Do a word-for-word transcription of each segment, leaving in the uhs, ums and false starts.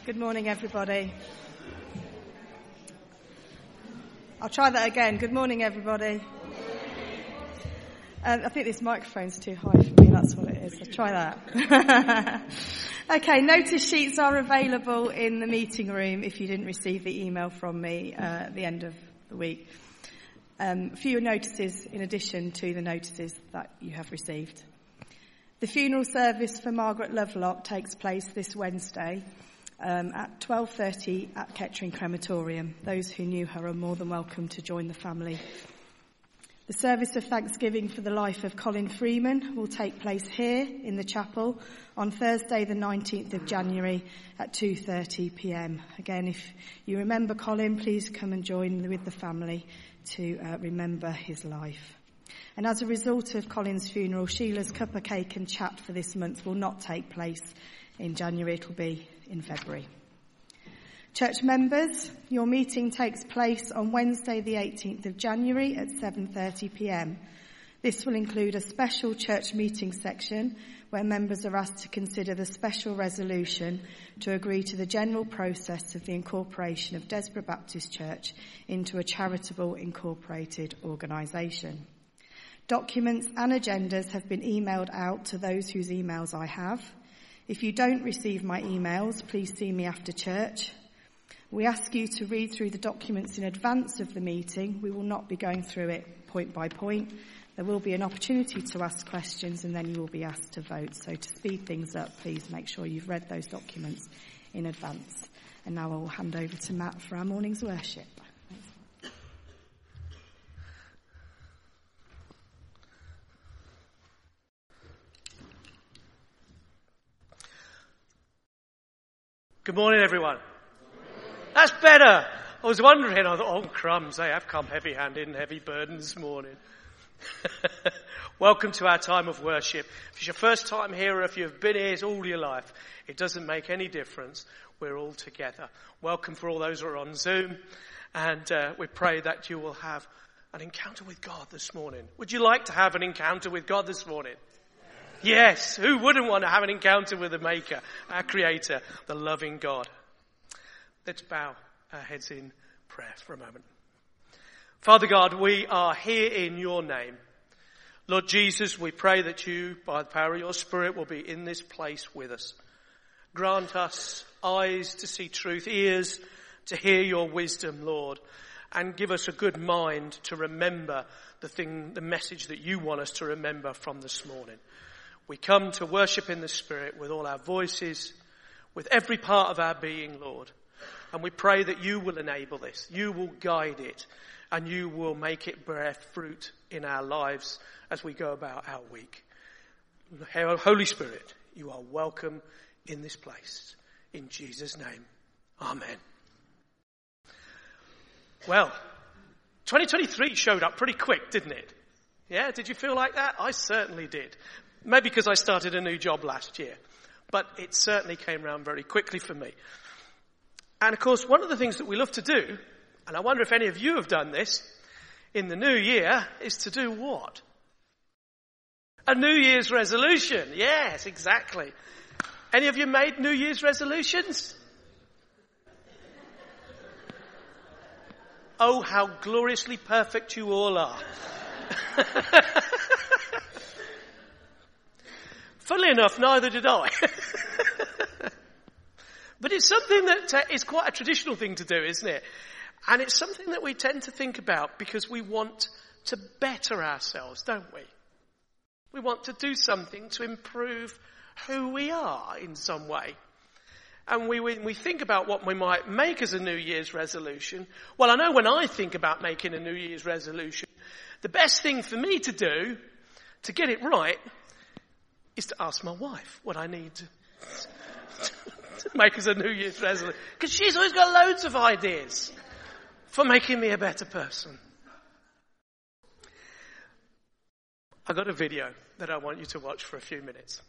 Good morning, everybody. I'll try that again. Good morning, everybody. Um, I think this microphone's too high for me. That's what it is. I'll try that. Okay, notice sheets are available in the meeting room if you didn't receive the email from me uh, at the end of the week. Um, a few notices in addition to the notices that you have received. The funeral service for Margaret Lovelock takes place this Wednesday um, at twelve thirty at Kettering Crematorium. Those who knew her are more than welcome to join the family. The service of thanksgiving for the life of Colin Freeman will take place here in the chapel on Thursday the nineteenth of January at two thirty p.m. Again, if you remember Colin, please come and join with the family to uh, remember his life. And as a result of Colin's funeral, Sheila's cup of cake and chat for this month will not take place in January. It will be in February. Church members, your meeting takes place on Wednesday the eighteenth of January at seven thirty p.m. This will include a special church meeting section where members are asked to consider the special resolution to agree to the general process of the incorporation of Desborough Baptist Church into a charitable incorporated organisation. Documents and agendas have been emailed out to those whose emails I have. If you don't receive my emails, please see me after church. We ask you to read through the documents in advance of the meeting. We will not be going through it point by point. There will be an opportunity to ask questions and then you will be asked to vote. So to speed things up, please make sure you've read those documents in advance. And now I will hand over to Matt for our morning's worship. Good morning, everyone. That's better. I was wondering, I thought, oh, crumbs, they have come heavy-handed and heavy burden this morning. Welcome to our time of worship. If it's your first time here or if you've been here all your life, it doesn't make any difference. We're all together. Welcome for all those who are on Zoom. And uh, we pray that you will have an encounter with God this morning. Would you like to have an encounter with God this morning? Yes, who wouldn't want to have an encounter with the Maker, our Creator, the loving God? Let's bow our heads in prayer for a moment. Father God, we are here in your name. Lord Jesus, we pray that you, by the power of your Spirit, will be in this place with us. Grant us eyes to see truth, ears to hear your wisdom, Lord, and give us a good mind to remember the thing, the message that you want us to remember from this morning. We come to worship in the Spirit with all our voices, with every part of our being, Lord. And we pray that you will enable this, you will guide it, and you will make it bear fruit in our lives as we go about our week. Holy Spirit, you are welcome in this place. In Jesus' name, amen. Well, twenty twenty-three showed up pretty quick, didn't it? Yeah, did you feel like that? I certainly did. Maybe because I started a new job last year. But it certainly came around very quickly for me. And of course, one of the things that we love to do, and I wonder if any of you have done this, in the new year, is to do what? A New Year's resolution. Yes, exactly. Any of you made New Year's resolutions? Oh, how gloriously perfect you all are. Funnily enough, neither did I. But it's something that uh, is quite a traditional thing to do, isn't it? And it's something that we tend to think about because we want to better ourselves, don't we? We want to do something to improve who we are in some way. And we, when we think about what we might make as a New Year's resolution, well, I know when I think about making a New Year's resolution, the best thing for me to do to get it right is to ask my wife what I need to, to make as a New Year's resolution. Because she's always got loads of ideas for making me a better person. I got a video that I want you to watch for a few minutes.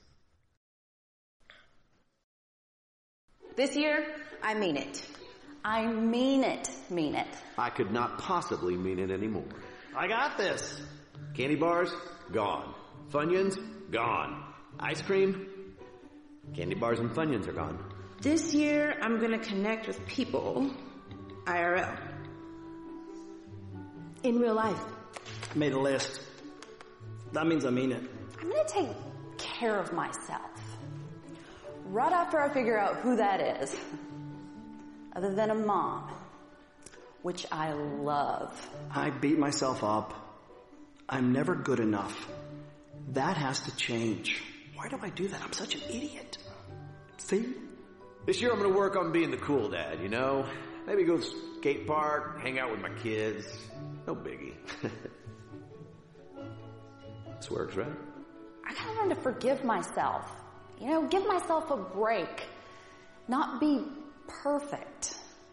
This year, I mean it. I mean it, mean it. I could not possibly mean it anymore. I got this. Candy bars, gone. Funyuns, gone. Ice cream, candy bars and Funyuns are gone. This year, I'm going to connect with people I R L. In real life. Made a list. That means I mean it. I'm going to take care of myself. Right after I figure out who that is. Other than a mom. Which I love. I beat myself up. I'm never good enough. That has to change. Why do I do that? I'm such an idiot. See? This year I'm going to work on being the cool dad, you know? Maybe go to the skate park, hang out with my kids. No biggie. This works, right? I gotta learn to forgive myself. You know, give myself a break. Not be perfect.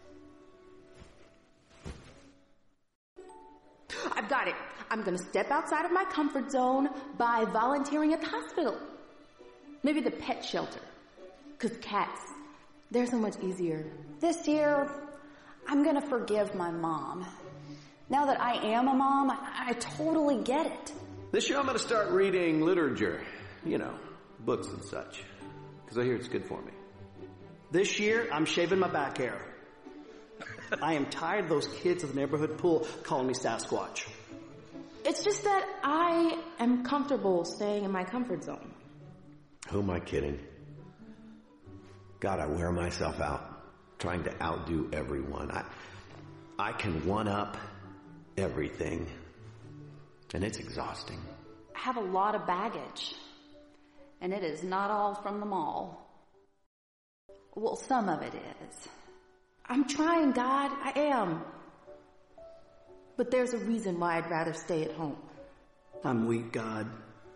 I've got it. I'm going to step outside of my comfort zone by volunteering at the hospital. Maybe the pet shelter. Because cats, they're so much easier. This year, I'm going to forgive my mom. Now that I am a mom, I, I totally get it. This year I'm going to start reading literature. You know, books and such. Because I hear it's good for me. This year, I'm shaving my back hair. I am tired of those kids at the neighborhood pool calling me Sasquatch. It's just that I am comfortable staying in my comfort zone. Who am I kidding? God, I wear myself out trying to outdo everyone. I, I can one-up everything, and it's exhausting. I have a lot of baggage, and it is not all from the mall. Well, some of it is. I'm trying, God. I am. But there's a reason why I'd rather stay at home. I'm weak, God.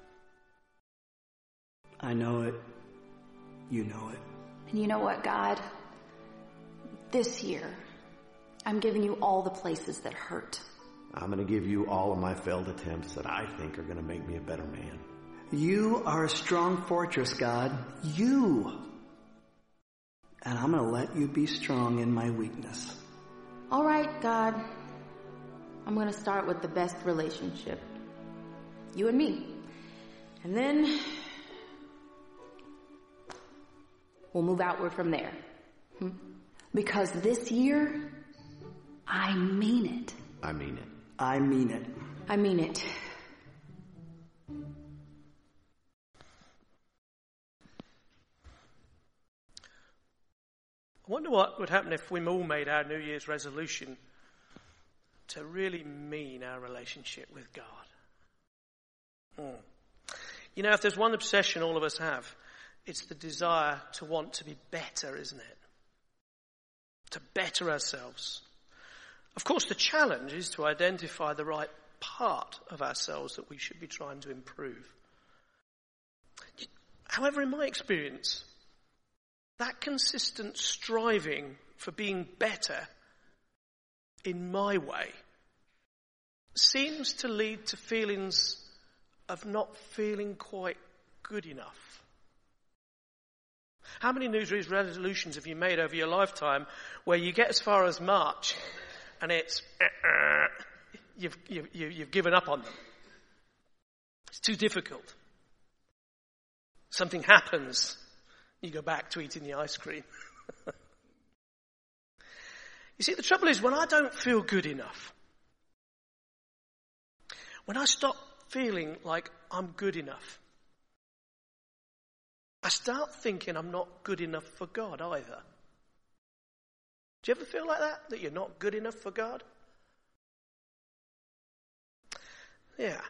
I know it. You know it. And you know what, God? This year, I'm giving you all the places that hurt. I'm going to give you all of my failed attempts that I think are going to make me a better man. You are a strong fortress, God. You. And I'm going to let you be strong in my weakness. All right, God. I'm going to start with the best relationship. You and me. And then we'll move outward from there. Hmm? Because this year, I mean it. I mean it. I mean it. I mean it. I wonder what would happen if we all made our New Year's resolution to really mean our relationship with God. Mm. You know, if there's one obsession all of us have, it's the desire to want to be better, isn't it? To better ourselves. Of course, the challenge is to identify the right part of ourselves that we should be trying to improve. However, in my experience, that consistent striving for being better in my way seems to lead to feelings of not feeling quite good enough. How many New Year's resolutions have you made over your lifetime where you get as far as March and it's uh, you've, you've, you've given up on them? It's too difficult. Something happens. You go back to eating the ice cream. You see, the trouble is when I don't feel good enough, when I stop feeling like I'm good enough, I start thinking I'm not good enough for God either. Do you ever feel like that? That you're not good enough for God? Yeah.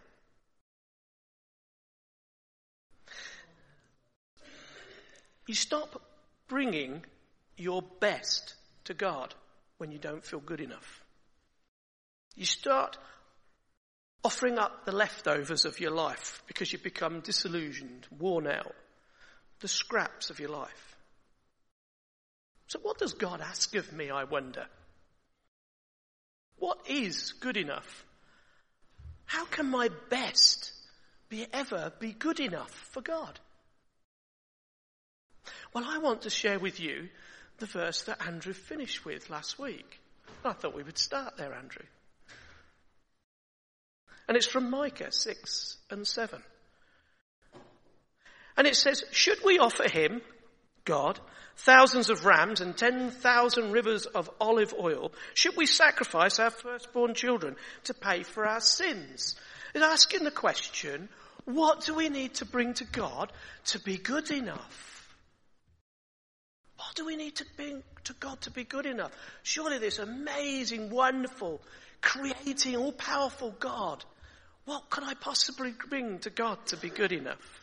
You stop bringing your best to God when you don't feel good enough. You start offering up the leftovers of your life because you've become disillusioned, worn out, the scraps of your life. So what does God ask of me, I wonder? What is good enough? How can my best be ever be good enough for God? Well, I want to share with you the verse that Andrew finished with last week. I thought we would start there, Andrew. And it's from Micah six and seven. And it says, should we offer him God, thousands of rams and ten thousand rivers of olive oil, should we sacrifice our firstborn children to pay for our sins? It's asking the question, what do we need to bring to God to be good enough? What do we need to bring to God to be good enough? Surely this amazing, wonderful, creating, all-powerful God, what could I possibly bring to God to be good enough?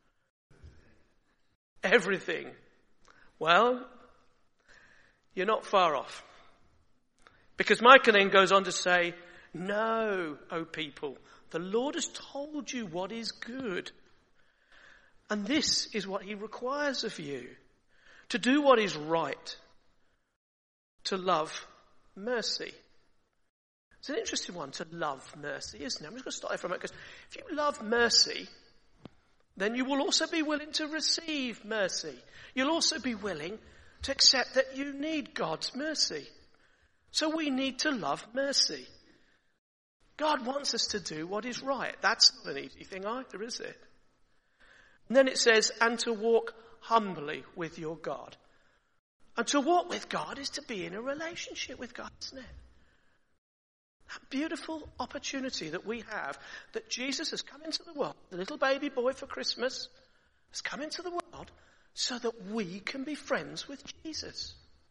Everything. Well, you're not far off. Because Micah then goes on to say, no, O people, the Lord has told you what is good. And this is what he requires of you. To do what is right. To love mercy. It's an interesting one, to love mercy, isn't it? I'm just going to stop there for a moment, because if you love mercy, then you will also be willing to receive mercy. You'll also be willing to accept that you need God's mercy. So we need to love mercy. God wants us to do what is right. That's not an easy thing either, is it? And then it says, and to walk humbly with your God. And to walk with God is to be in a relationship with God, isn't it? That beautiful opportunity that we have, that Jesus has come into the world, the little baby boy for Christmas has come into the world so that we can be friends with Jesus.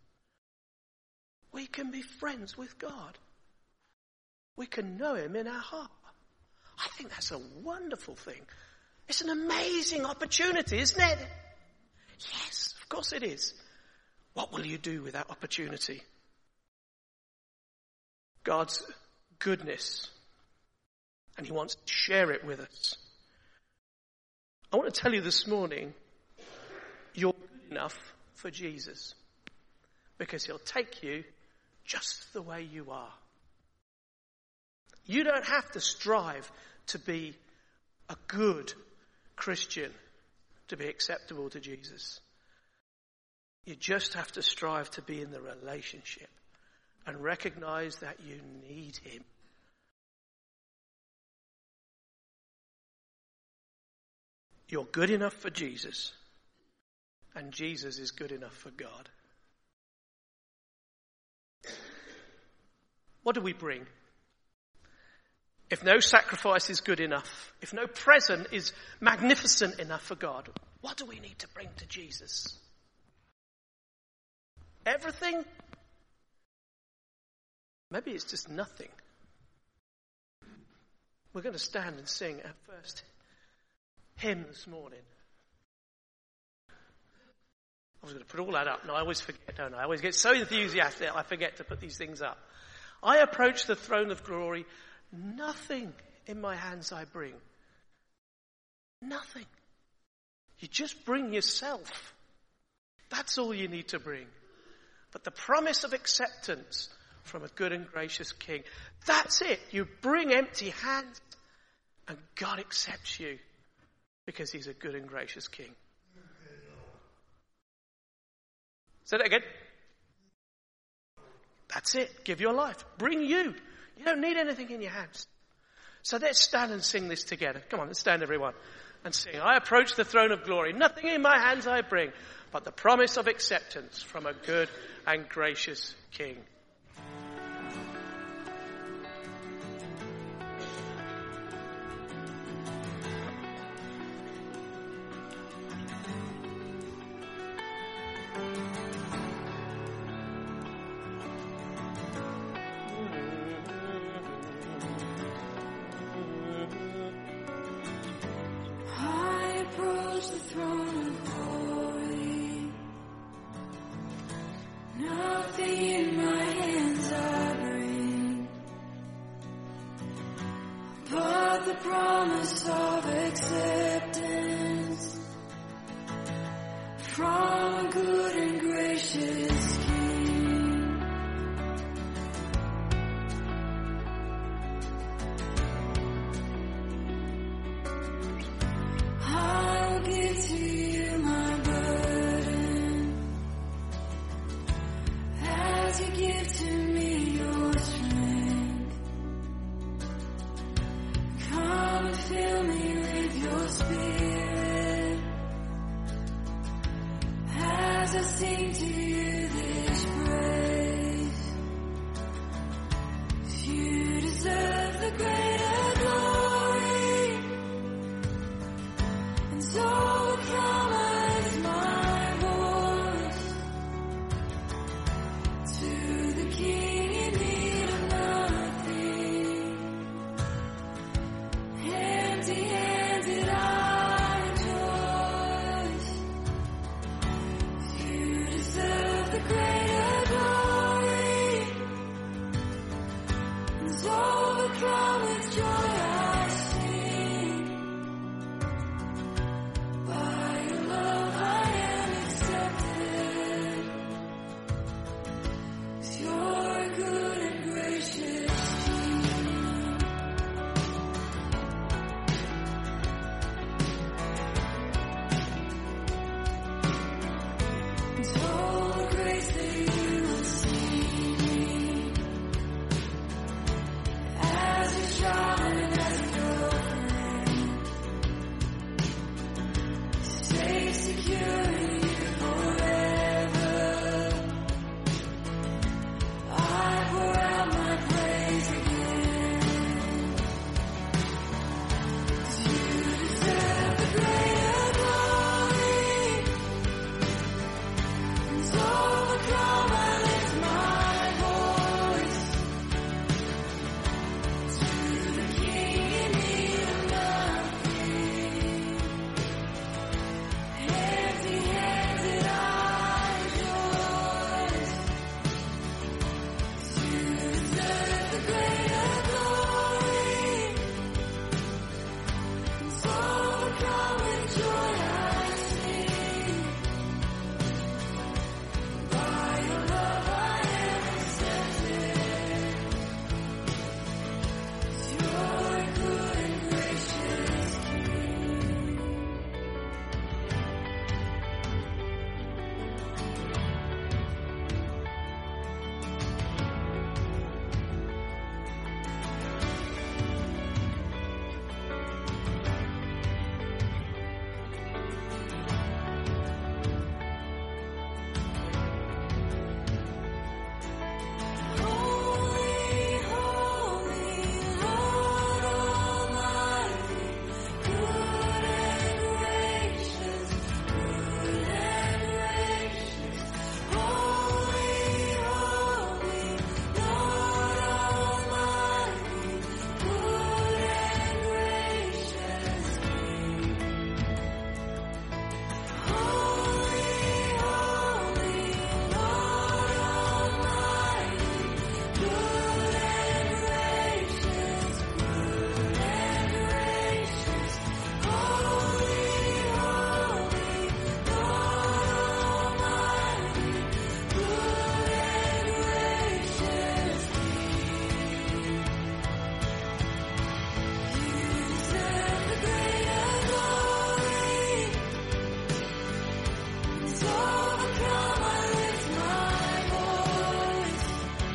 We can be friends with God. We can know him in our heart. I think that's a wonderful thing. It's an amazing opportunity, isn't it? Yes, of course it is. What will you do with that opportunity? God's goodness. And he wants to share it with us. I want to tell you this morning, you're good enough for Jesus. Because he'll take you just the way you are. You don't have to strive to be a good Christian to be acceptable to Jesus. You just have to strive to be in the relationship and recognize that you need him. You're good enough for Jesus, and Jesus is good enough for God. What do we bring? If no sacrifice is good enough, if no present is magnificent enough for God, what do we need to bring to Jesus? Everything? Maybe it's just nothing. We're going to stand and sing our first hymn this morning. I was going to put all that up. No, I always forget, don't I? I always get so enthusiastic I forget to put these things up. I approach the throne of glory. Nothing in my hands I bring. Nothing. You just bring yourself. That's all you need to bring. But the promise of acceptance from a good and gracious King. That's it. You bring empty hands and God accepts you because he's a good and gracious King. Say that again. That's it. Give your life. Bring you. You don't need anything in your hands. So let's stand and sing this together. Come on, let's stand everyone and sing. I approach the throne of glory. Nothing in my hands I bring, but the promise of acceptance from a good and gracious King. Fill me with your spirit. Have sing to you this praise. You deserve the greater glory, and so will come as my voice to the King in need of nothing. Empty-handed I rejoice. You deserve the greater glory, and so overcome with joy I sing. By your love I am accepted, 'cause you're a good and gracious King. It's all the grace that you would see me as a child and as a girlfriend. Stay secure in you forever. I pour out my praise again. 'Cause you deserve the greater glory, and so overcome I lift my voice to the King in need of nothing. Empty-handed I rejoice. You deserve the greater glory, and so overcome with joy I sing. By your love I am accepted, 'cause you're a good and gracious King. Holy, holy, Lord Almighty, good and gracious, good and gracious. Holy, holy, Lord Almighty, good and gracious King. Holy, holy, Lord Almighty, good and gracious, good and gracious. Holy, holy, Lord Almighty, good and gracious King. You deserve the greater glory, and so overcome I lift my voice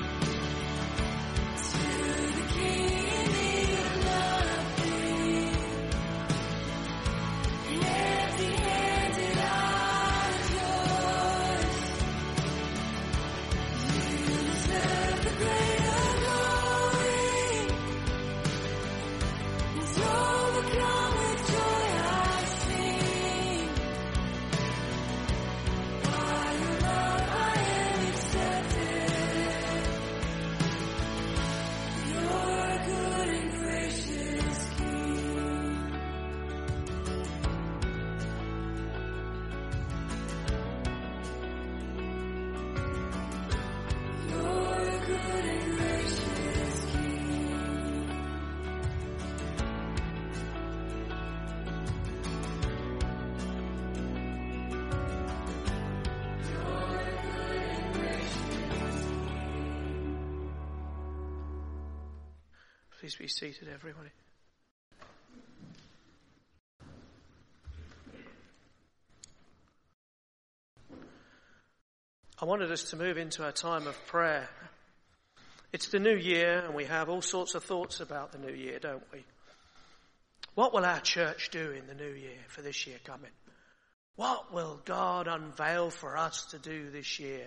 to the King in need of nothing. Empty-handed I rejoice. You deserve the greater glory, and so overcome with joy I sing. By your love I am accepted. You're a good and gracious King. You're a good and gracious King. You're a good and gracious King. Please be seated, everybody. I wanted us to move into our time of prayer. It's the new year, and we have all sorts of thoughts about the new year, don't we? What will our church do in the new year for this year coming? What will God unveil for us to do this year?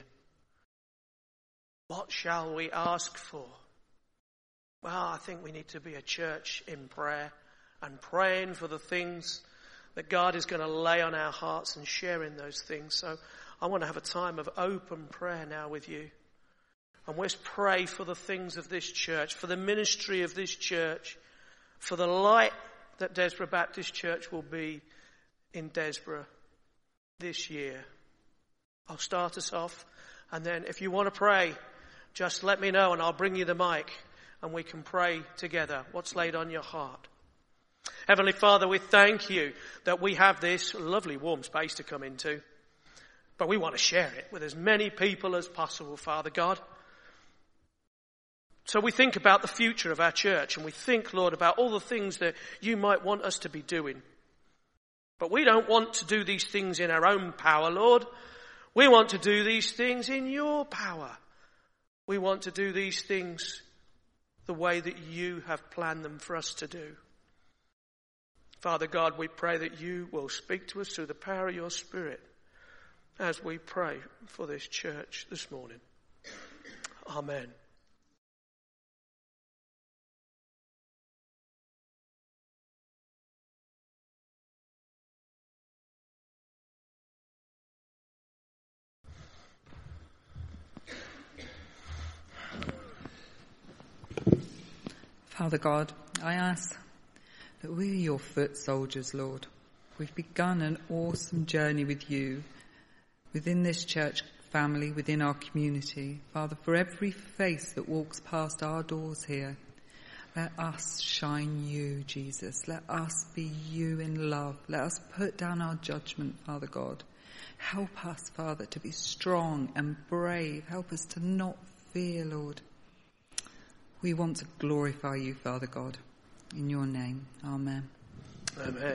What shall we ask for? Well, I think we need to be a church in prayer and praying for the things that God is going to lay on our hearts and sharing those things. So I want to have a time of open prayer now with you. And let's pray for the things of this church, for the ministry of this church, for the light that Desborough Baptist Church will be in Desborough this year. I'll start us off, and then if you want to pray, just let me know and I'll bring you the mic and we can pray together what's laid on your heart. Heavenly Father, we thank you that we have this lovely warm space to come into, but we want to share it with as many people as possible, Father God. So we think about the future of our church, and we think, Lord, about all the things that you might want us to be doing. But we don't want to do these things in our own power, Lord. We want to do these things in your power. We want to do these things the way that you have planned them for us to do. Father God, we pray that you will speak to us through the power of your Spirit as we pray for this church this morning. Amen. Father God, I ask that we are your foot soldiers, Lord. We've begun an awesome journey with you within this church family, within our community. Father, for every face that walks past our doors here, let us shine you, Jesus. Let us be you in love. Let us put down our judgment, Father God. Help us, Father, to be strong and brave. Help us to not fear, Lord. We want to glorify you, Father God. In your name, amen. Amen.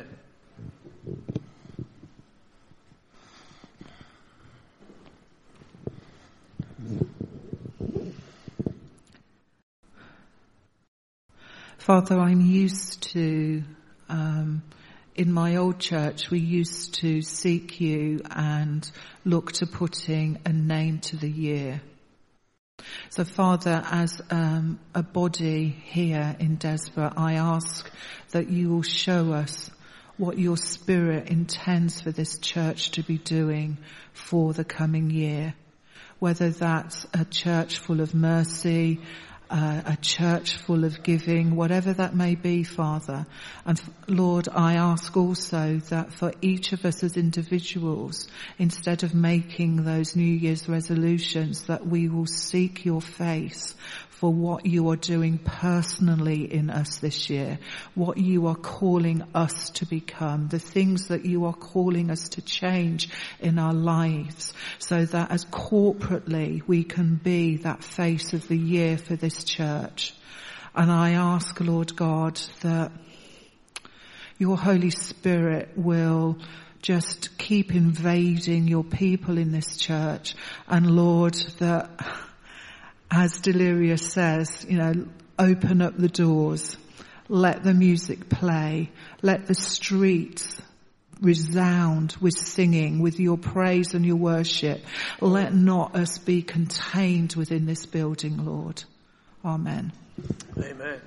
Father, I'm used to, um, in my old church, we used to seek you and look to putting a name to the year. So, Father, as um, a body here in Desborough, I ask that you will show us what your Spirit intends for this church to be doing for the coming year. Whether that's a church full of mercy, uh, a church full of giving, whatever that may be, Father. And Lord, I ask also that for each of us as individuals, instead of making those New Year's resolutions, that we will seek your face for what you are doing personally in us this year, what you are calling us to become, the things that you are calling us to change in our lives, so that as corporately we can be that face of the year for this church. And I ask, Lord God, that your Holy Spirit will just keep invading your people in this church. And Lord, that as Delirious says, you know, open up the doors, let the music play, let the streets resound with singing, with your praise and your worship. Let not us be contained within this building, Lord. Amen. Amen.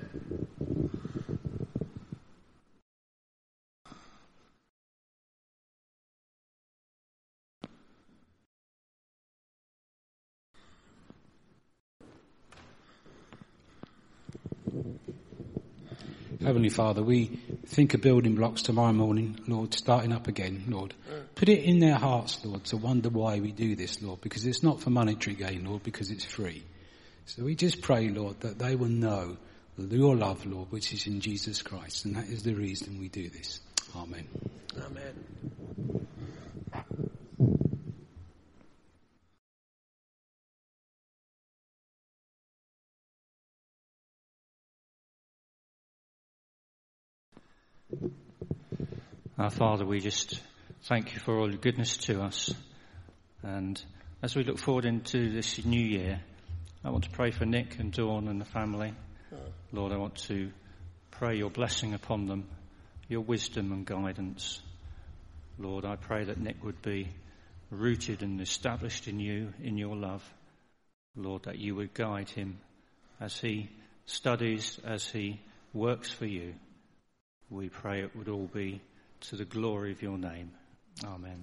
Heavenly Father, we think of building blocks tomorrow morning, Lord, starting up again, Lord. Put it in their hearts, Lord, to wonder why we do this, Lord, because it's not for monetary gain, Lord, because it's free. So we just pray, Lord, that they will know your love, Lord, which is in Jesus Christ, and that is the reason we do this. Amen. Amen. Our Father, we just thank you for all your goodness to us. And as we look forward into this new year, I want to pray for Nick and Dawn and the family. Lord, I want to pray your blessing upon them, your wisdom and guidance. Lord, I pray that Nick would be rooted and established in you, in your love. Lord, that you would guide him as he studies, as he works for you. We pray it would all be to the glory of your name. Amen.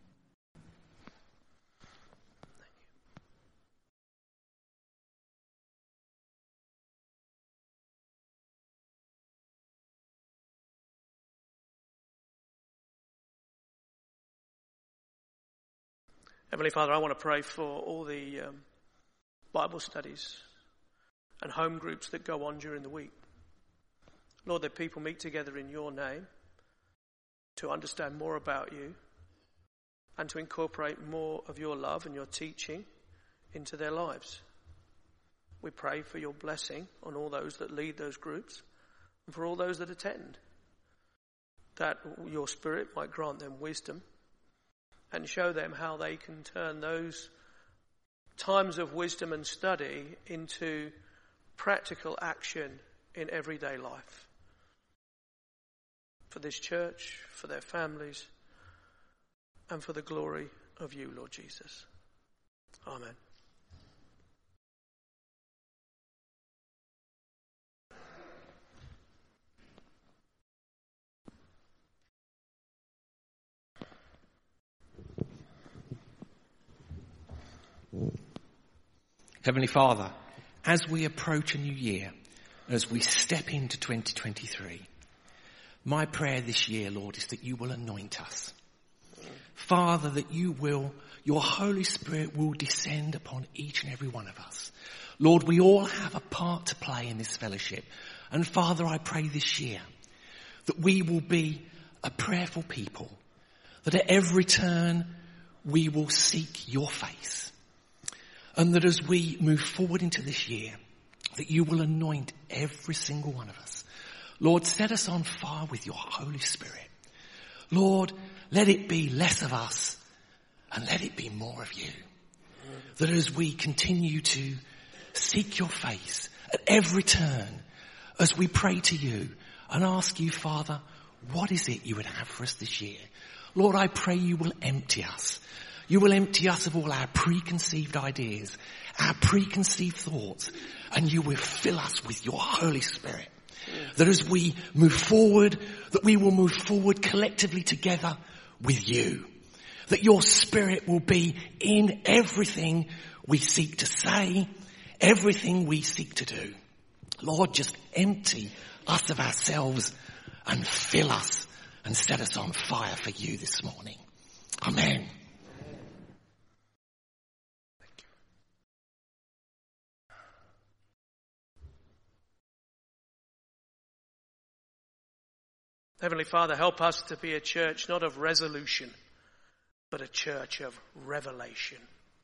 Heavenly Father, I want to pray for all the um, Bible studies and home groups that go on during the week. Lord, that people meet together in your name to understand more about you and to incorporate more of your love and your teaching into their lives. We pray for your blessing on all those that lead those groups and for all those that attend, that your Spirit might grant them wisdom and show them how they can turn those times of wisdom and study into practical action in everyday life. For this church, for their families, and for the glory of you, Lord Jesus. Amen. Heavenly Father, as we approach a new year, as we step into twenty twenty-three, my prayer this year, Lord, is that you will anoint us. Father, that you will, your Holy Spirit will descend upon each and every one of us. Lord, we all have a part to play in this fellowship. And Father, I pray this year that we will be a prayerful people, that at every turn we will seek your face. And that as we move forward into this year, that you will anoint every single one of us. Lord, set us on fire with your Holy Spirit. Lord, let it be less of us and let it be more of you. That as we continue to seek your face at every turn, as we pray to you and ask you, Father, what is it you would have for us this year? Lord, I pray you will empty us. You will empty us of all our preconceived ideas, our preconceived thoughts, and you will fill us with your Holy Spirit. That as we move forward, that we will move forward collectively together with you. That your Spirit will be in everything we seek to say, everything we seek to do. Lord, just empty us of ourselves and fill us and set us on fire for you this morning. Amen. Heavenly Father, help us to be a church not of resolution, but a church of revelation.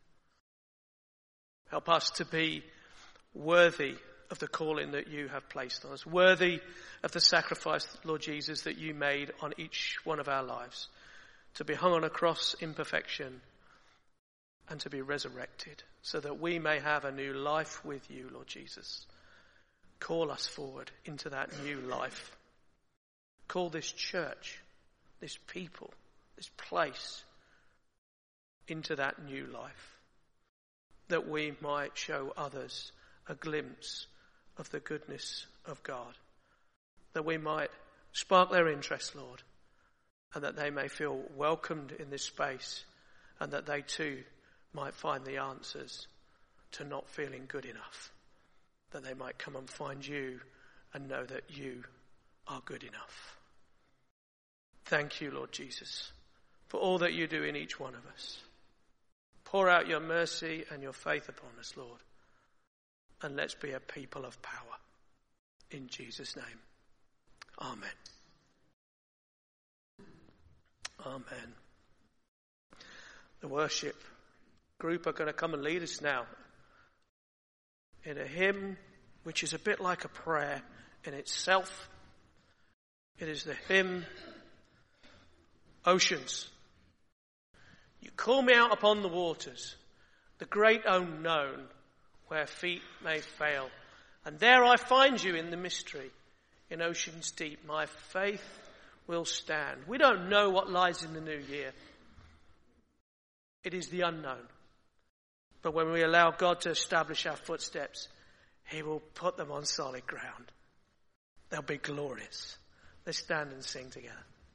Help us to be worthy of the calling that you have placed on us, worthy of the sacrifice, Lord Jesus, that you made on each one of our lives, to be hung on a cross in perfection and to be resurrected so that we may have a new life with you, Lord Jesus. Call us forward into that new life. Call this church, this people, this place into that new life, that we might show others a glimpse of the goodness of God, that we might spark their interest, Lord, and that they may feel welcomed in this space, and that they too might find the answers to not feeling good enough, that they might come and find you and know that you are good enough. Thank you, Lord Jesus, for all that you do in each one of us. Pour out your mercy and your faith upon us, Lord, and let's be a people of power. In Jesus' name, amen. Amen. The worship group are going to come and lead us now in a hymn which is a bit like a prayer in itself. It is the hymn, Oceans. You call me out upon the waters, the great unknown, where feet may fail. And there I find you in the mystery, in oceans deep. My faith we'll stand. We don't know what lies in the new year. It is the unknown. But when we allow God to establish our footsteps, he will put them on solid ground. They'll be glorious. Let's stand and sing together.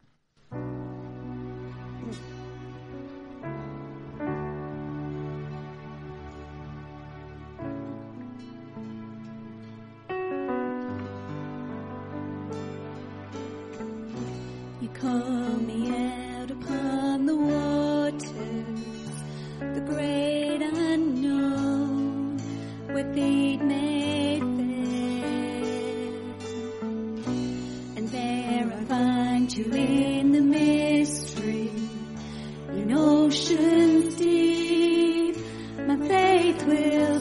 You call me out upon the waters, the great unknown, where feet may fail. And there I find you in the mystery, in oceans deep, my faith will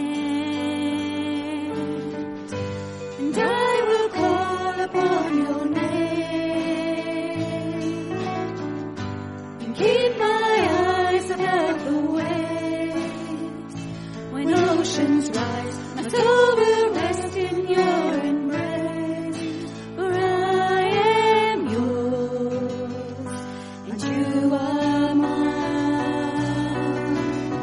stand. And I will call upon your name. Keep my eyes above the waves. When oceans rise, my soul will rest in your embrace. For I am yours, and you are mine.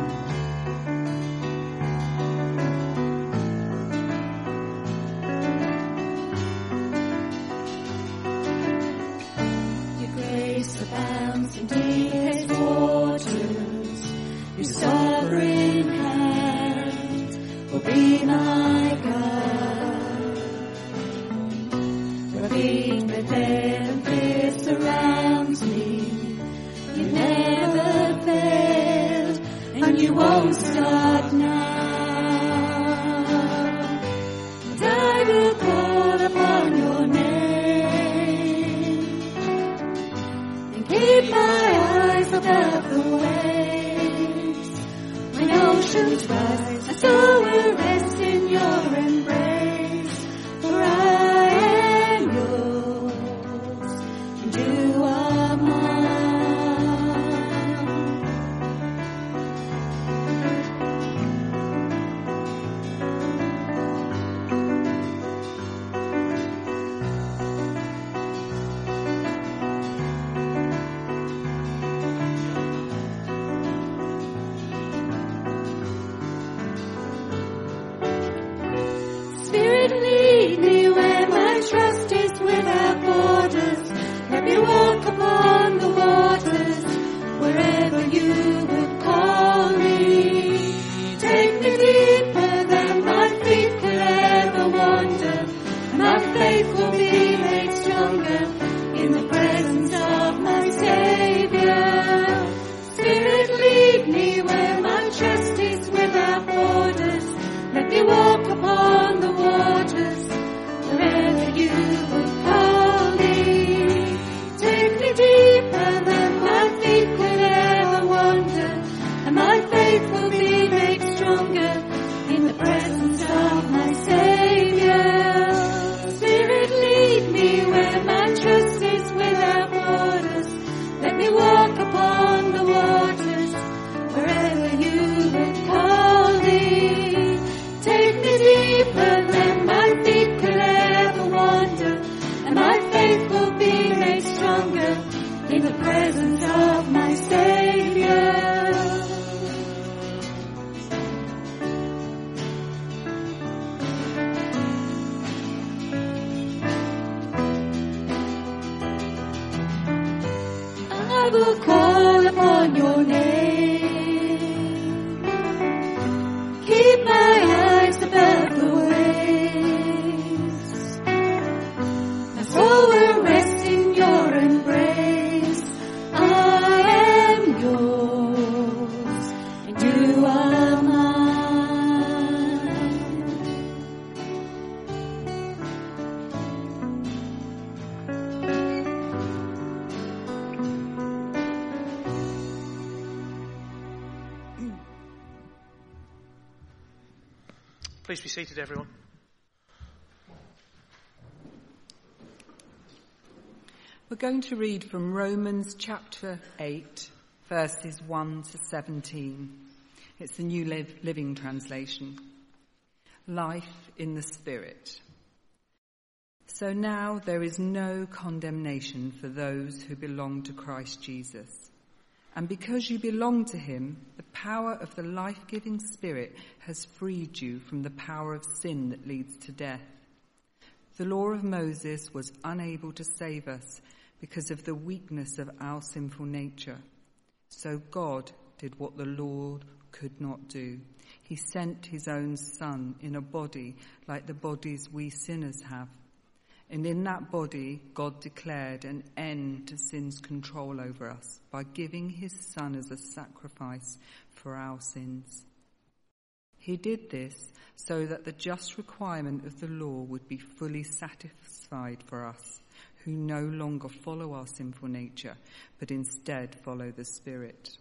Your grace abounds in deepest waters. Your sovereign hand will be my guide. Where feet may fail and fear surrounds me, you never failed, and you won't stop now. And I will call upon your name. Keep my eyes above the waves. When oceans rise, my soul will rest in your embrace. For I am yours, and you are mine. Spirit, lead me where my trust is without borders. Let me walk upon the waters, wherever you would call me. Take me deeper than my feet could ever wander. My faith will be made stronger in the presence of my Savior. Spirit, lead me where my trust is without borders. Let me walk upon the waters, wherever you would call me. Take me deeper than my feet could ever wander, and my faith will be made stronger in the presence of my Savior. Spirit, lead me where my trust is without borders. Let me walk upon the waters, wherever you would call me. Take me deeper than my feet could ever wander, and my faith will be made stronger in the presence of my Savior. I will call upon your name. Keep my eyes above the waves. My soul will rest in your embrace. I am yours, and you are mine. Please be seated, everyone. We're going to read from Romans chapter eight, verses one to seventeen. It's the New Liv- Living Translation. Life in the Spirit. So now there is no condemnation for those who belong to Christ Jesus. And because you belong to him, the power of the life-giving Spirit has freed you from the power of sin that leads to death. The law of Moses was unable to save us because of the weakness of our sinful nature. So God did what the Lord could not do. He sent his own Son in a body like the bodies we sinners have. And in that body, God declared an end to sin's control over us by giving his Son as a sacrifice for our sins. He did this so that the just requirement of the law would be fully satisfied for us, who no longer follow our sinful nature, but instead follow the Spirit.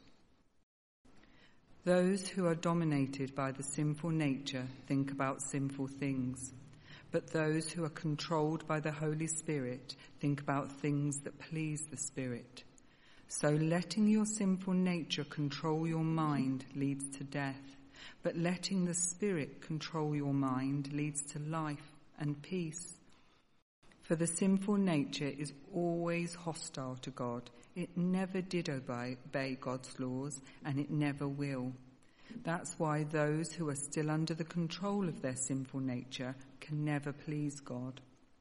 Those who are dominated by the sinful nature think about sinful things. But those who are controlled by the Holy Spirit think about things that please the Spirit. So letting your sinful nature control your mind leads to death, but letting the Spirit control your mind leads to life and peace. For the sinful nature is always hostile to God. It never did obey, obey God's laws, and it never will. That's why those who are still under the control of their sinful nature can never please God.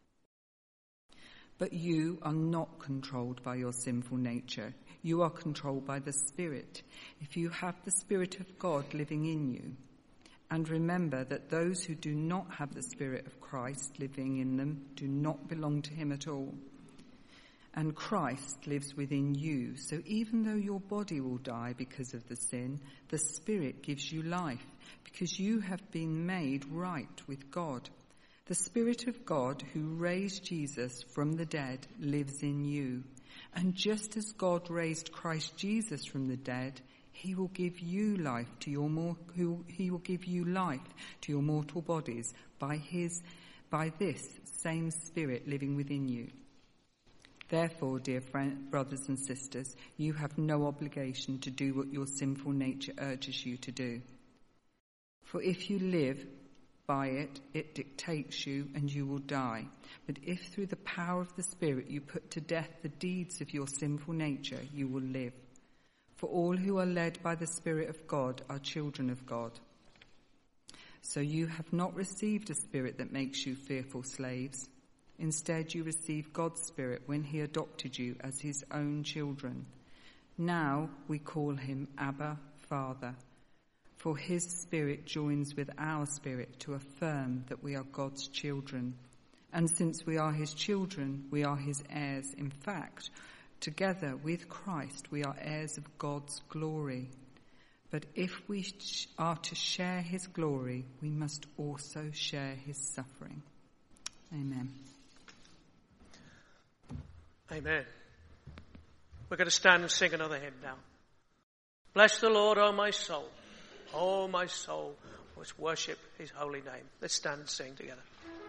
But you are not controlled by your sinful nature. You are controlled by the Spirit, if you have the Spirit of God living in you. And remember that those who do not have the Spirit of Christ living in them do not belong to him at all. And Christ lives within you, so even though your body will die because of the sin, the Spirit gives you life, because you have been made right with God. The Spirit of God, who raised Jesus from the dead, lives in you. And just as God raised Christ Jesus from the dead, he will give you life to your more, who, he will give you life to your mortal bodies by his, by this same Spirit living within you. Therefore, dear friend, brothers and sisters, you have no obligation to do what your sinful nature urges you to do. For if you live by it, it dictates you and you will die. But if through the power of the Spirit you put to death the deeds of your sinful nature, you will live. For all who are led by the Spirit of God are children of God. So you have not received a spirit that makes you fearful slaves. Instead, you received God's Spirit when he adopted you as his own children. Now we call him Abba, Father, for his Spirit joins with our spirit to affirm that we are God's children. And since we are his children, we are his heirs. In fact, together with Christ, we are heirs of God's glory. But if we are to share his glory, we must also share his suffering. Amen. Amen. We're going to stand and sing another hymn now. Bless the Lord, O my soul. O my soul, let's worship his holy name. Let's stand and sing together.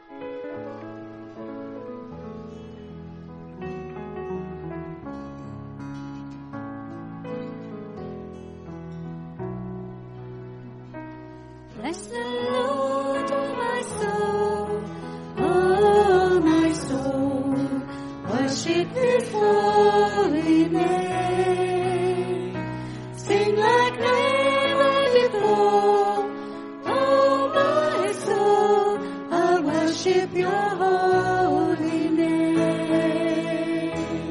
Bless the Lord, O my soul, O my soul, worship his holy name. Sing like never before, O my soul, I'll worship your holy name.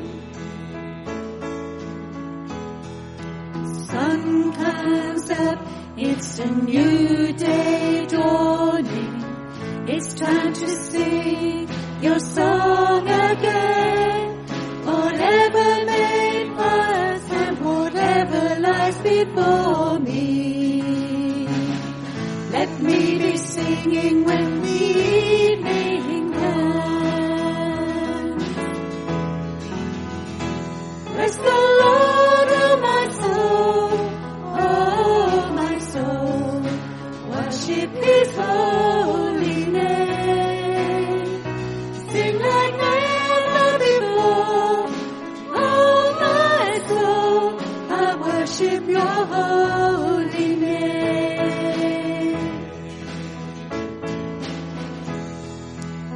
Sun comes up, it's a new day dawning. It's time to sing your song again. Whatever may pass and whatever lies before me, let me be singing when the evening comes. Bless the Lord, O my soul, O my soul, worship his holy name. Sing like never before, oh my soul, I worship your holy name.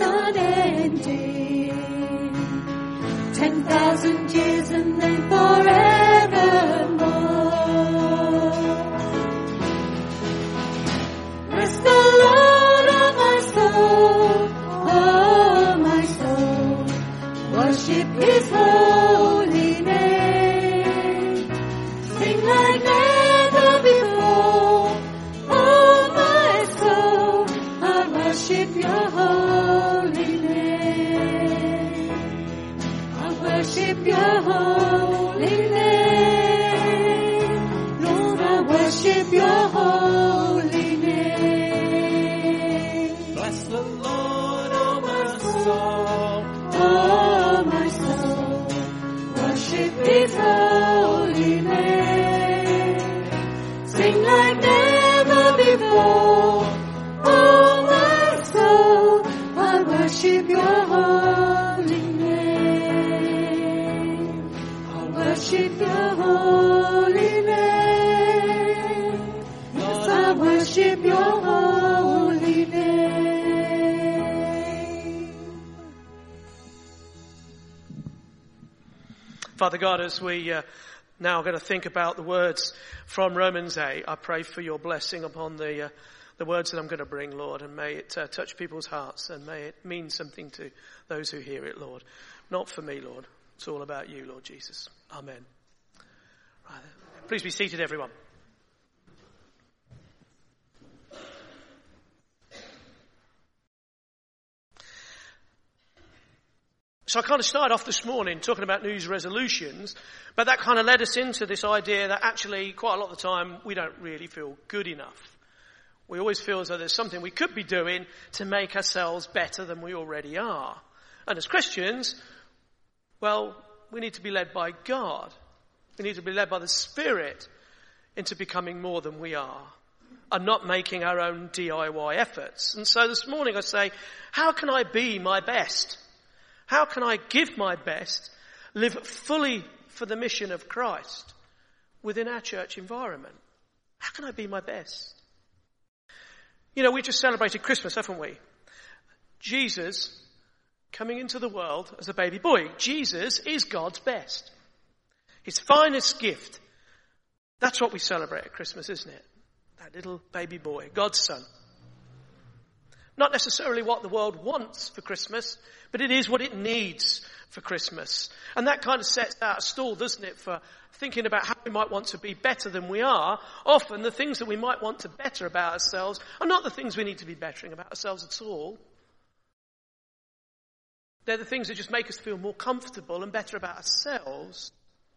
unending. Ten thousand years and then forevermore. Bless the Lord, oh my soul, oh my soul, worship His holy name. Sing like never before, oh my soul, I worship Your holy name. I worship Your holy name, Lord, I worship Your holy name. Bless the Lord, oh my soul. Oh, my soul, worship His holy name. Sing like never before. Oh, my soul, I worship Your holy name. I worship Your holy name. Yes, I worship Your holy name. Father God, as we uh, now are going to think about the words from Romans eight, I pray for Your blessing upon the uh, the words that I'm going to bring, Lord, and may it uh, touch people's hearts and may it mean something to those who hear it, Lord. Not for me, Lord. It's all about You, Lord Jesus. Amen. Right. Please be seated, everyone. So I kind of started off this morning talking about New Year's resolutions, but that kind of led us into this idea that actually quite a lot of the time we don't really feel good enough. We always feel as though there's something we could be doing to make ourselves better than we already are. And as Christians, well, we need to be led by God. We need to be led by the Spirit into becoming more than we are and not making our own D I Y efforts. And so this morning I say, how can I be my best? How can I give my best, live fully for the mission of Christ within our church environment? How can I be my best? You know, we just celebrated Christmas, haven't we? Jesus coming into the world as a baby boy. Jesus is God's best. His finest gift. That's what we celebrate at Christmas, isn't it? That little baby boy, God's son. Not necessarily what the world wants for Christmas, but it is what it needs for Christmas. And that kind of sets out a stall, doesn't it, for thinking about how we might want to be better than we are. Often the things that we might want to better about ourselves are not the things we need to be bettering about ourselves at all. They're the things that just make us feel more comfortable and better about ourselves.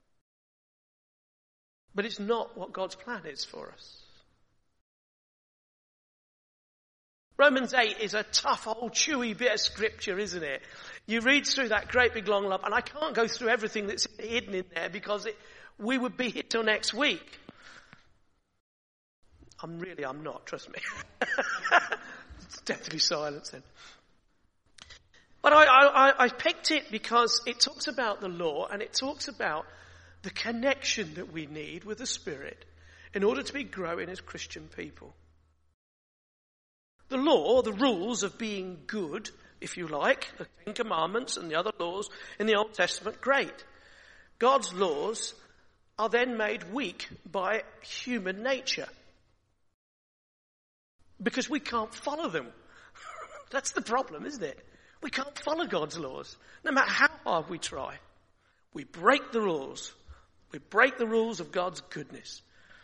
But it's not what God's plan is for us. Romans eight is a tough, old, chewy bit of scripture, isn't it? You read through that great big long lump, and I can't go through everything that's hidden in there because it, we would be here till next week. I'm really, I'm not, trust me. It's deathly silence then. But I, I, I picked it because it talks about the law and it talks about the connection that we need with the Spirit in order to be growing as Christian people. The law, the rules of being good, if you like, the Ten Commandments and the other laws in the Old Testament, great. God's laws are then made weak by human nature. Because we can't follow them. That's the problem, isn't it? We can't follow God's laws, no matter how hard we try. We break the rules. We break the rules of God's goodness.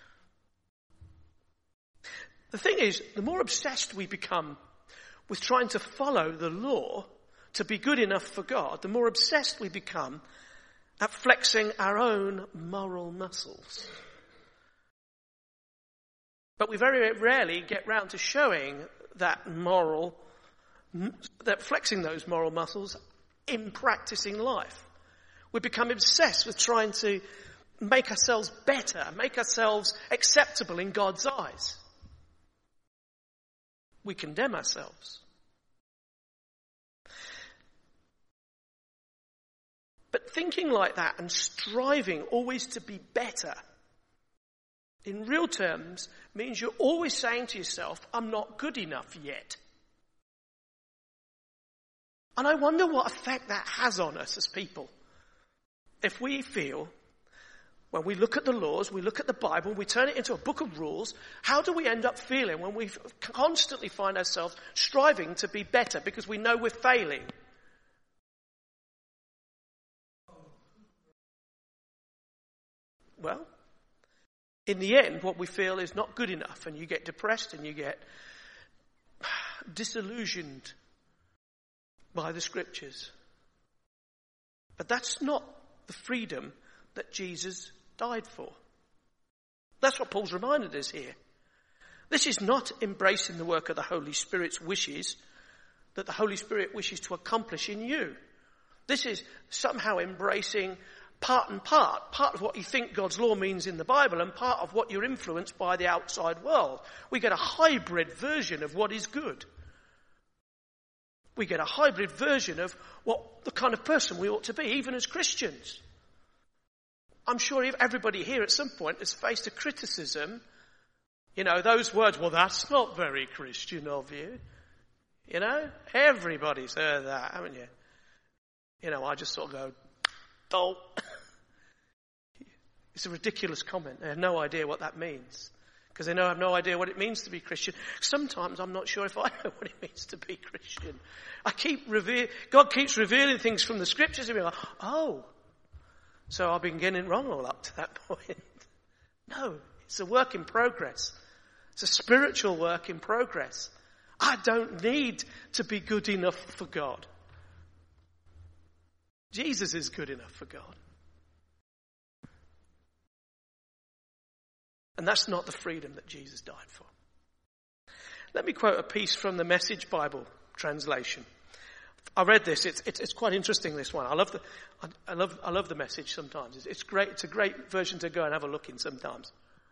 The thing is, the more obsessed we become with trying to follow the law to be good enough for God, the more obsessed we become at flexing our own moral muscles. But we very rarely get round to showing that moral, that flexing those moral muscles in practicing life. We become obsessed with trying to make ourselves better, make ourselves acceptable in God's eyes. We condemn ourselves. But thinking like that and striving always to be better, in real terms, means you're always saying to yourself, I'm not good enough yet. And I wonder what effect that has on us as people. If we feel, when we look at the laws, we look at the Bible, we turn it into a book of rules, how do we end up feeling when we constantly find ourselves striving to be better because we know we're failing? Well, in the end, what we feel is not good enough, and you get depressed and you get disillusioned by the scriptures. But that's not the freedom that Jesus died for. That's what Paul's reminded us here. This is not embracing the work of the Holy Spirit's wishes that the Holy Spirit wishes to accomplish in you. This is somehow embracing part and part, part of what you think God's law means in the Bible and part of what you're influenced by the outside world. We get a hybrid version of what is good. We get a hybrid version of what the kind of person we ought to be, even as Christians. I'm sure if everybody here at some point has faced a criticism, you know, those words, well, that's not very Christian of you. You know, everybody's heard that, haven't you? You know, I just sort of go, oh. It's a ridiculous comment. They have no idea what that means. Because they know I have no idea what it means to be Christian. Sometimes I'm not sure if I know what it means to be Christian. I keep reveal, God keeps revealing things from the scriptures and we're like, oh, so I've been getting it wrong all up to that point. No, it's a work in progress. It's a spiritual work in progress. I don't need to be good enough for God. Jesus is good enough for God. And that's not the freedom that Jesus died for. Let me quote a piece from the Message Bible translation. I read this. It's, it's, it's quite interesting, this one. I love the, I, I love, I love the Message sometimes. It's, it's great. It's a great version to go and have a look in sometimes.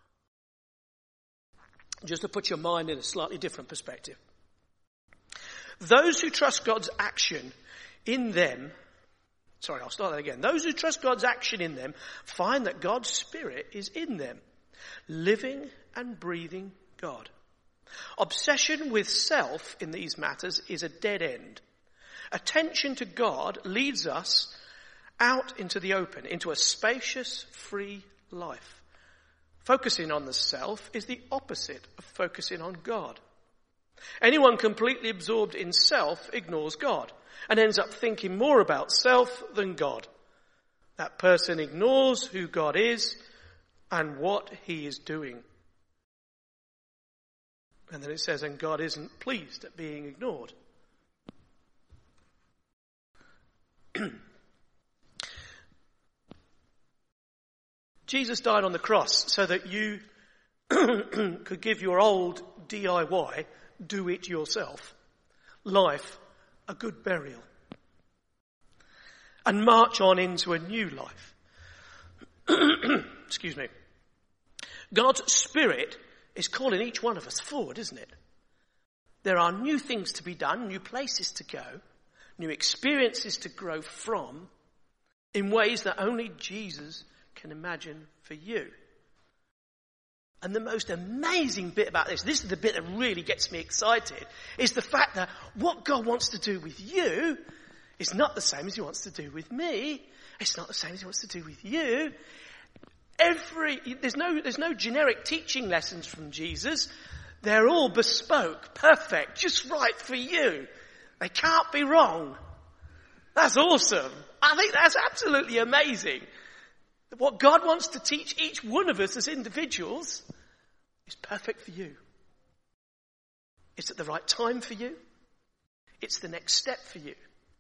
Just to put your mind in a slightly different perspective. Those who trust God's action in them, sorry, I'll start that again. Those who trust God's action in them find that God's Spirit is in them, living and breathing God. Obsession with self in these matters is a dead end. Attention to God leads us out into the open, into a spacious, free life. Focusing on the self is the opposite of focusing on God. Anyone completely absorbed in self ignores God and ends up thinking more about self than God. That person ignores who God is and what he is doing. And then it says, and God isn't pleased at being ignored. Jesus died on the cross so that you could give your old D I Y, do it yourself, life a good burial. And march on into a new life. Excuse me. God's Spirit is calling each one of us forward, isn't it? There are new things to be done, new places to go, new experiences to grow from, in ways that only Jesus can imagine for you. And the most amazing bit about this, this is the bit that really gets me excited, is the fact that what God wants to do with you is not the same as he wants to do with me. It's not the same as he wants to do with you. Every, there's no, there's no generic teaching lessons from Jesus. They're all bespoke, perfect, just right for you. They can't be wrong. That's awesome. I think that's absolutely amazing. What God wants to teach each one of us as individuals is perfect for you. It's at the right time for you. It's the next step for you.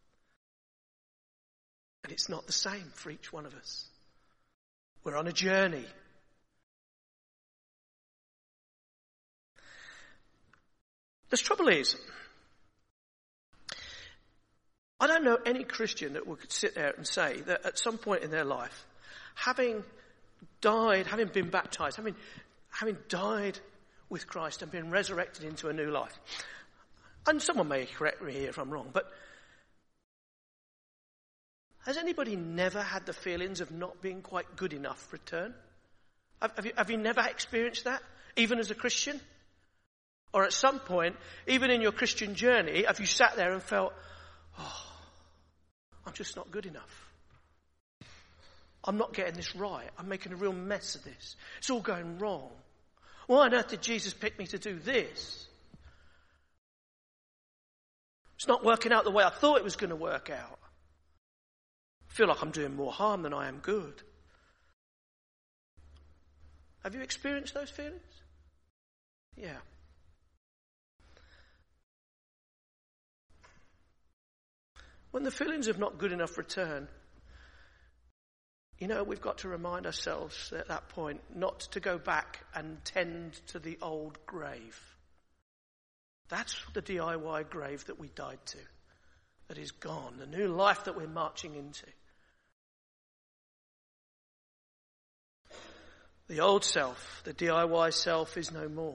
And it's not the same for each one of us. We're on a journey. The trouble is, I don't know any Christian that would sit there and say that at some point in their life, having died, having been baptized, having, having died with Christ and been resurrected into a new life. And someone may correct me here if I'm wrong, but has anybody never had the feelings of not being quite good enough return? Have, have, you, have you never experienced that, even as a Christian? Or at some point, even in your Christian journey, have you sat there and felt, oh, I'm just not good enough. I'm not getting this right. I'm making a real mess of this. It's all going wrong. Why on earth did Jesus pick me to do this? It's not working out the way I thought it was going to work out. I feel like I'm doing more harm than I am good. Have you experienced those feelings? Yeah. When the feelings of not good enough return, you know, we've got to remind ourselves at that point not to go back and tend to the old grave. That's the D I Y grave that we died to, that is gone, the new life that we're marching into. The old self, the D I Y self, is no more.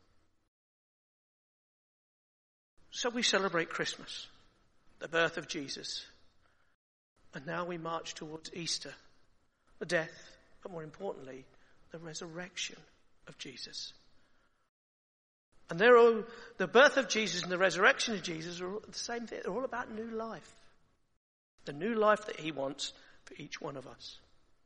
So we celebrate Christmas, the birth of Jesus. And now we march towards Easter, the death, but more importantly, the resurrection of Jesus. And they're all, the birth of Jesus and the resurrection of Jesus are all the same thing. They're all about new life. The new life that he wants for each one of us.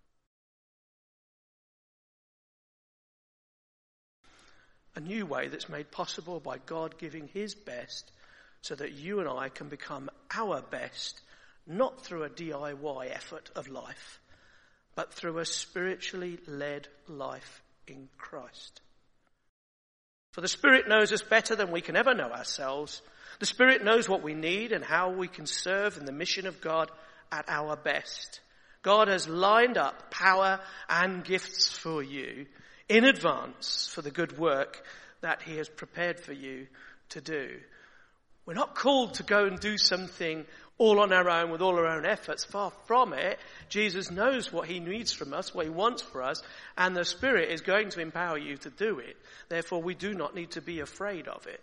A new way that's made possible by God giving his best so that you and I can become our best, not through a D I Y effort of life, but through a spiritually led life in Christ. For the Spirit knows us better than we can ever know ourselves. The Spirit knows what we need and how we can serve in the mission of God at our best. God has lined up power and gifts for you in advance for the good work that he has prepared for you to do. We're not called to go and do something all on our own with all our own efforts. Far from it. Jesus knows what he needs from us, what he wants for us, and the Spirit is going to empower you to do it. Therefore, we do not need to be afraid of it.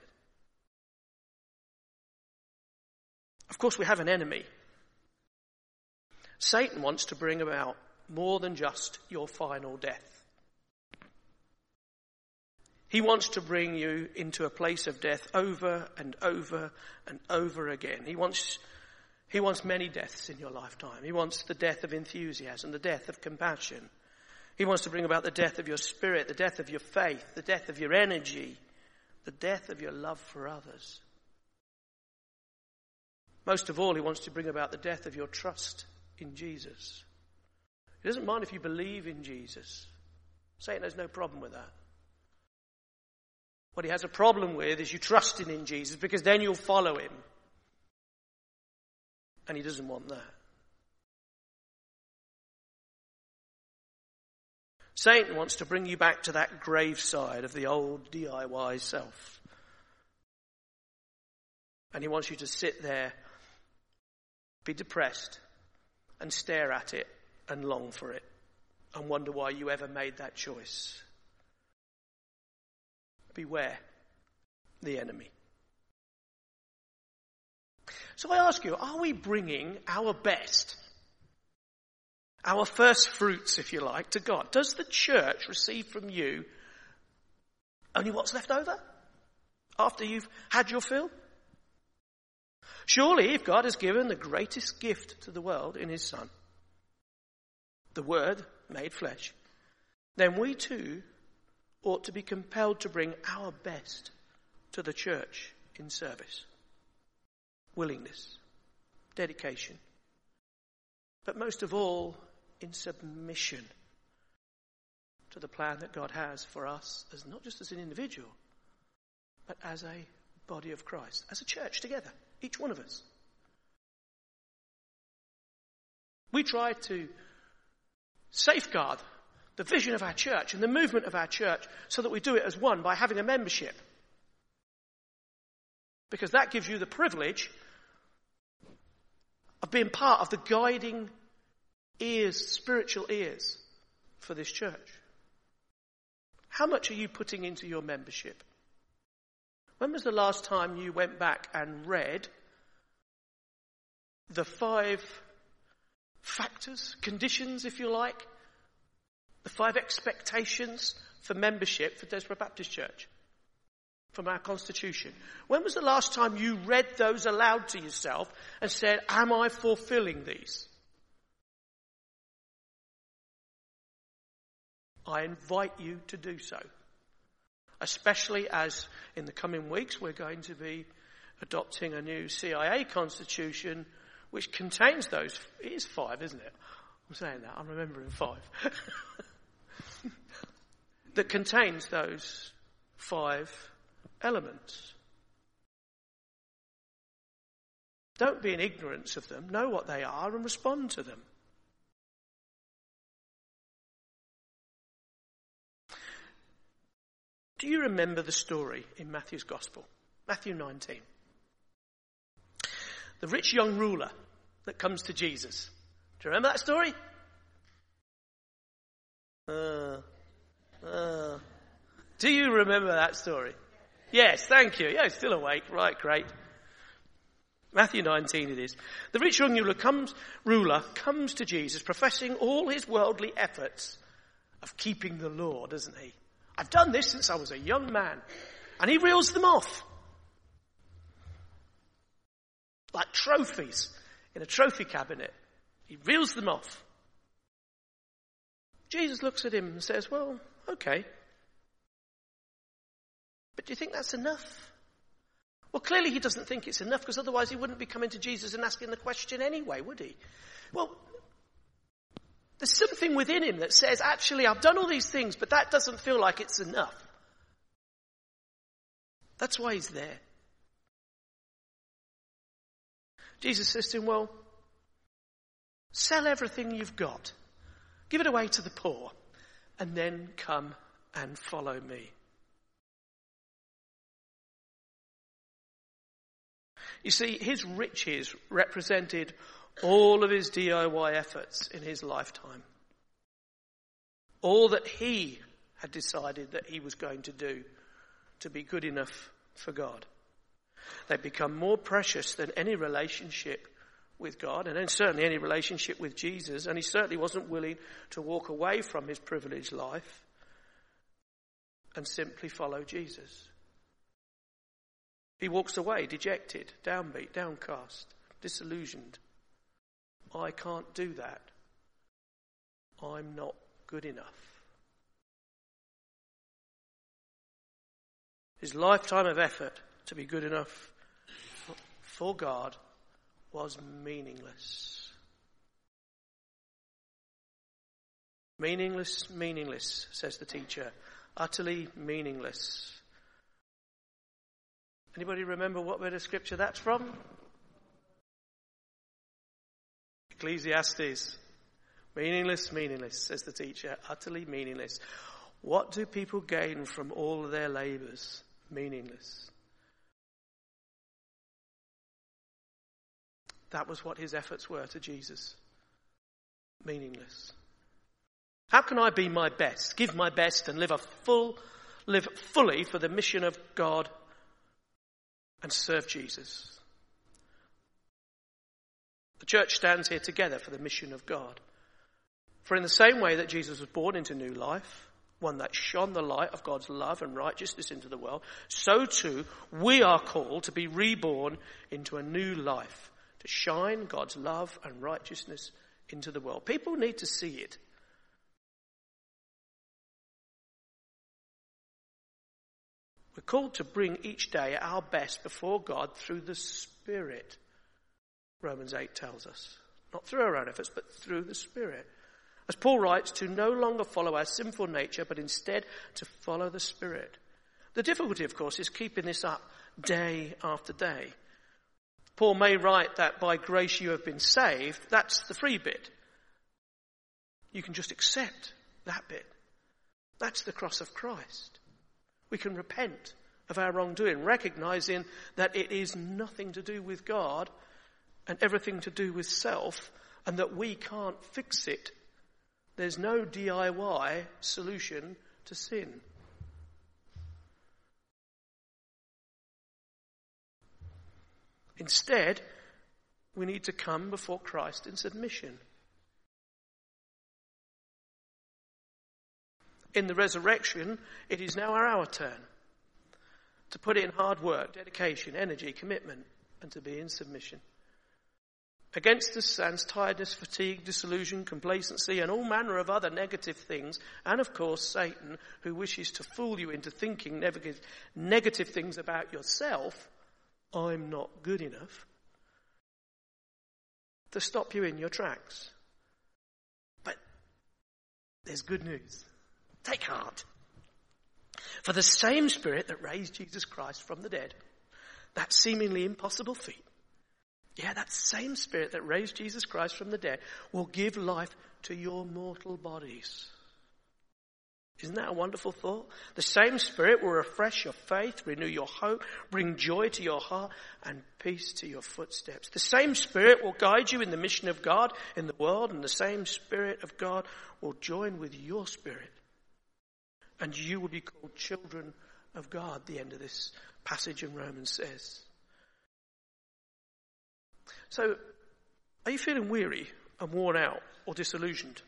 Of course, we have an enemy. Satan wants to bring about more than just your final death. He wants to bring you into a place of death over and over and over again. He wants, he wants many deaths in your lifetime. He wants the death of enthusiasm, the death of compassion. He wants to bring about the death of your spirit, the death of your faith, the death of your energy, the death of your love for others. Most of all, he wants to bring about the death of your trust in Jesus. He doesn't mind if you believe in Jesus. Satan has no problem with that. What he has a problem with is you trusting in Jesus, because then you'll follow him. And he doesn't want that. Satan wants to bring you back to that grave side of the old D I Y self. And he wants you to sit there, be depressed, and stare at it and long for it and wonder why you ever made that choice. Beware the enemy. So I ask you, are we bringing our best, our first fruits, if you like, to God? Does the church receive from you only what's left over after you've had your fill? Surely, if God has given the greatest gift to the world in his Son, the Word made flesh, then we too ought to be compelled to bring our best to the church in service. Willingness, dedication, but most of all, in submission to the plan that God has for us, as not just as an individual, but as a body of Christ, as a church together, each one of us. We try to safeguard the vision of our church and the movement of our church so that we do it as one by having a membership. Because that gives you the privilege of being part of the guiding ears, spiritual ears for this church. How much are you putting into your membership? When was the last time you went back and read the five factors, conditions, if you like, the five expectations for membership for Desborough Baptist Church? from our Constitution. When was the last time you read those aloud to yourself and said, am I fulfilling these? I invite you to do so. Especially as in the coming weeks we're going to be adopting a new C I A constitution which contains those. It is five, isn't it? I'm saying that, I'm remembering five. That contains those five elements. Don't be in ignorance of them. Know what they are and respond to them. Do you remember the story in Matthew's Gospel? Matthew nineteen. The rich young ruler that comes to Jesus. Do you remember that story? Uh, uh, do you remember that story? Yes, thank you. Yeah, still awake. Right, great. Matthew nineteen it is. The rich young ruler comes, ruler comes to Jesus professing all his worldly efforts of keeping the law, doesn't he? I've done this since I was a young man. And he reels them off. Like trophies in a trophy cabinet. He reels them off. Jesus looks at him and says, well, okay. But do you think that's enough? Well, clearly he doesn't think it's enough, because otherwise he wouldn't be coming to Jesus and asking the question anyway, would he? Well, there's something within him that says, actually, I've done all these things, but that doesn't feel like it's enough. That's why he's there. Jesus says to him, well, sell everything you've got. Give it away to the poor, and then come and follow me. You see, his riches represented all of his D I Y efforts in his lifetime. All that he had decided that he was going to do to be good enough for God. They become more precious than any relationship with God, and then certainly any relationship with Jesus, and he certainly wasn't willing to walk away from his privileged life and simply follow Jesus. He walks away dejected, downbeat, downcast, disillusioned. I can't do that. I'm not good enough. His lifetime of effort to be good enough for God was meaningless. Meaningless, meaningless, says the teacher. Utterly meaningless. Anybody remember what bit of scripture that's from? Ecclesiastes. Meaningless, meaningless, says the teacher. Utterly meaningless. What do people gain from all of their labours? Meaningless. That was what his efforts were to Jesus. Meaningless. How can I be my best, give my best, and live a full, live fully for the mission of God and serve Jesus? The church stands here together for the mission of God. For in the same way that Jesus was born into new life, one that shone the light of God's love and righteousness into the world, so too we are called to be reborn into a new life, to shine God's love and righteousness into the world. People need to see it. We're called to bring each day our best before God through the Spirit, Romans eight tells us. Not through our own efforts, but through the Spirit. As Paul writes, to no longer follow our sinful nature, but instead to follow the Spirit. The difficulty, of course, is keeping this up day after day. Paul may write that by grace you have been saved. That's the free bit. You can just accept that bit. That's the cross of Christ. We can repent of our wrongdoing, recognizing that it is nothing to do with God and everything to do with self, and that we can't fix it. There's no D I Y solution to sin. Instead, we need to come before Christ in submission. In the resurrection, it is now our turn to put in hard work, dedication, energy, commitment, and to be in submission. Against us stands tiredness, fatigue, disillusion, complacency, and all manner of other negative things, and of course Satan, who wishes to fool you into thinking negative, negative things about yourself. I'm not good enough, to stop you in your tracks. But there's good news. Take heart. For the same Spirit that raised Jesus Christ from the dead, that seemingly impossible feat, yeah, that same Spirit that raised Jesus Christ from the dead will give life to your mortal bodies. Isn't that a wonderful thought? The same Spirit will refresh your faith, renew your hope, bring joy to your heart, and peace to your footsteps. The same Spirit will guide you in the mission of God in the world, and the same Spirit of God will join with your spirit. And you will be called children of God, the end of this passage in Romans says. So, are you feeling weary and worn out or disillusioned?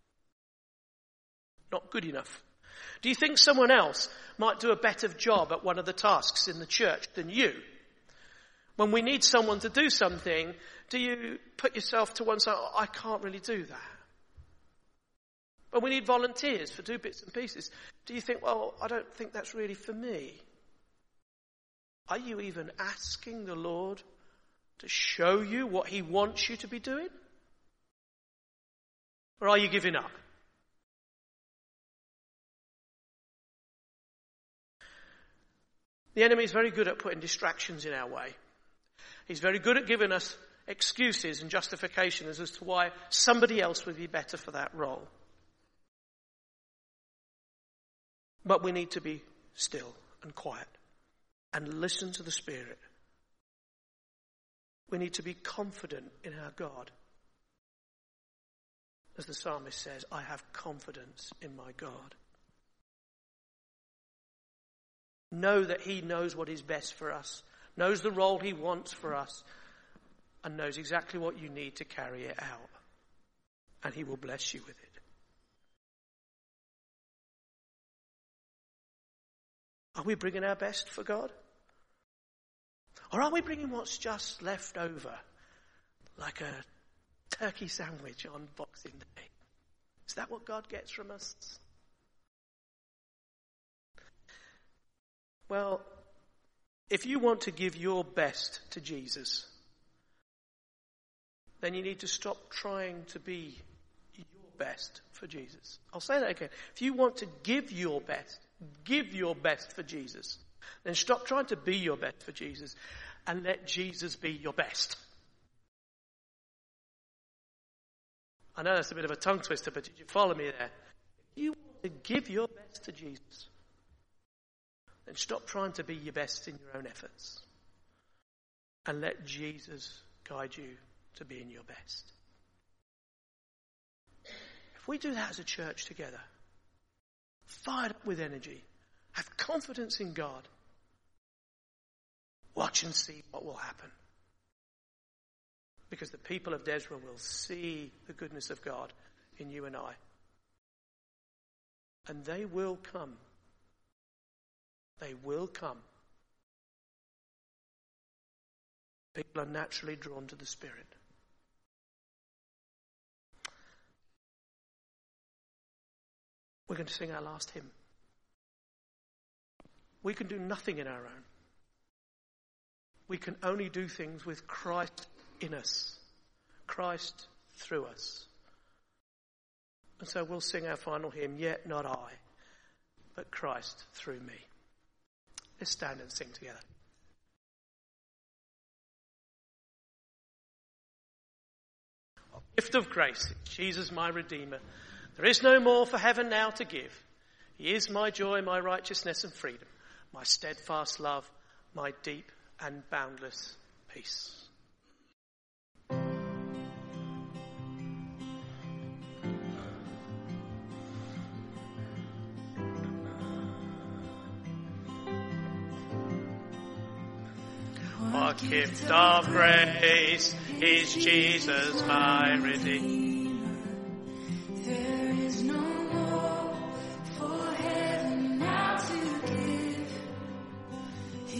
Not good enough? Do you think someone else might do a better job at one of the tasks in the church than you? When we need someone to do something, do you put yourself to one side, oh, I can't really do that? When we need volunteers for do bits and pieces, do you think, well, I don't think that's really for me? Are you even asking the Lord to show you what he wants you to be doing? Or are you giving up? The enemy is very good at putting distractions in our way. He's very good at giving us excuses and justifications as to why somebody else would be better for that role. But we need to be still and quiet and listen to the Spirit. We need to be confident in our God. As the psalmist says, I have confidence in my God. Know that he knows what is best for us, knows the role he wants for us, and knows exactly what you need to carry it out. And he will bless you with it. Are we bringing our best for God? Or are we bringing what's just left over, like a turkey sandwich on Boxing Day? Is that what God gets from us? Well, if you want to give your best to Jesus, then you need to stop trying to be your best for Jesus. I'll say that again. If you want to give your best, give your best for Jesus, then stop trying to be your best for Jesus and let Jesus be your best. I know that's a bit of a tongue twister, but did you follow me there? If you want to give your best to Jesus, then stop trying to be your best in your own efforts and let Jesus guide you to being your best. If we do that as a church together, fired up with energy, have confidence in God, watch and see what will happen. Because the people of Desra will see the goodness of God in you and I. And they will come. They will come. People are naturally drawn to the Spirit. We're going to sing our last hymn. We can do nothing in our own. We can only do things with Christ in us, Christ through us. And so we'll sing our final hymn, Yet Not I, but Christ through me. Let's stand and sing together. Gift of grace, Jesus my Redeemer. There is no more for heaven now to give. He is my joy, my righteousness and freedom, my steadfast love, my deep and boundless peace. What gift of grace is Jesus my Redeemer? There is no more for heaven now to give.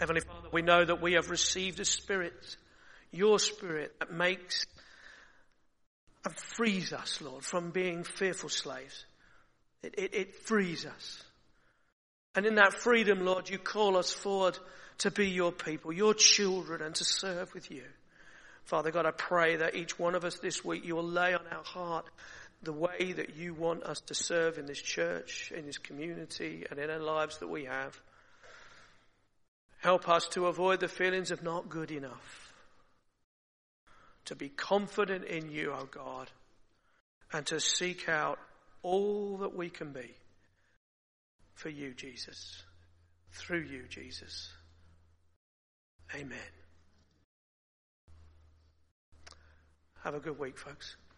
Heavenly Father, we know that we have received a Spirit, your Spirit, that makes and frees us, Lord, from being fearful slaves. It, it, it frees us. And in that freedom, Lord, you call us forward to be your people, your children, and to serve with you. Father God, I pray that each one of us this week, you will lay on our heart the way that you want us to serve in this church, in this community, and in our lives that we have. Help us to avoid the feelings of not good enough, to be confident in you, O God, and to seek out all that we can be for you, Jesus, through you, Jesus. Amen. Have a good week, folks.